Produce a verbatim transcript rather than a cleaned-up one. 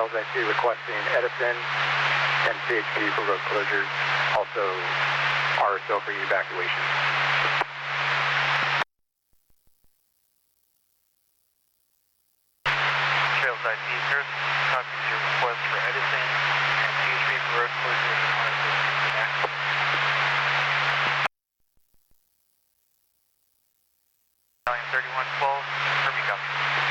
Trails I C requesting Edison and C H P for road closures. Also, R S O for evacuation. Trails I C, sir. Copies your request for Edison and C H P for road closures and R S O for evacuation. thirty-one twelve, Kirby copy.